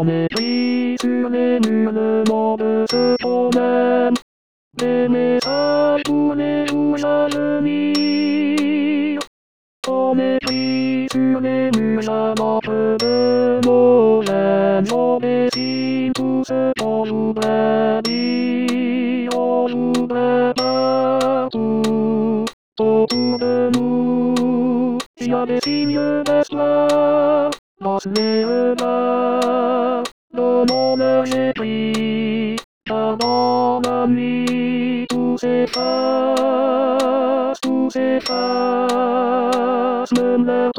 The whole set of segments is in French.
On écrit sur les murs le nom de ce qu'on aime. Des messages pour les jours à venir. On écrit sur les murs à l'encre de nos gènes. On dessine tout ce qu'on voudrait dire. On voudrait partout autour de nous. Il y a des signes d'espoir dans les regards. Donnons leur écrit, car dans la nuit tout s'efface, même leurs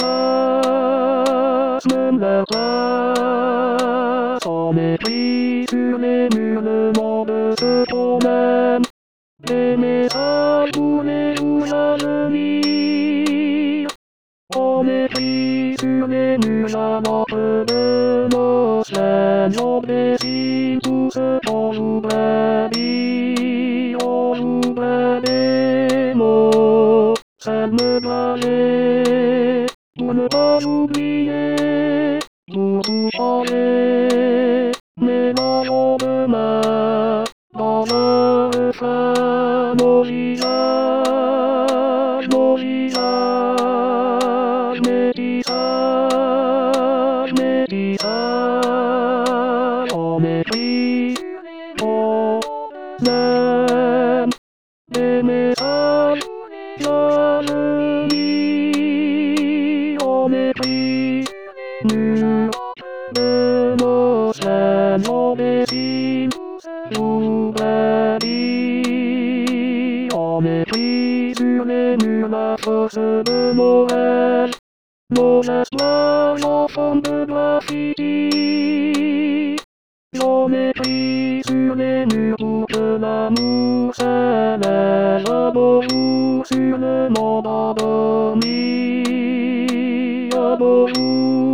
traces, on écrit sur les murs le nom de ce qu'on aime. Des messages pour les jours à venir. On écrit sur les murs à l'encre de nos chaînes. On dessine tout ce qu'on voudrait dire. On voudrait des mots, ça me plaît, pour ne pas oublier, pour tout changer. Mélangeons demain dans un refrain nos visages, métissage, on écrit, on aime, des messages à venir, on écrit, mur de nos chaînes, on dessine, voudrait dire, on écrit sur les murs la force de Noël. Nos espoirs en forme de graffiti. On écrit sur les murs pour que l'amour s'élève un beau jour sur le monde endormi. Un beau jour.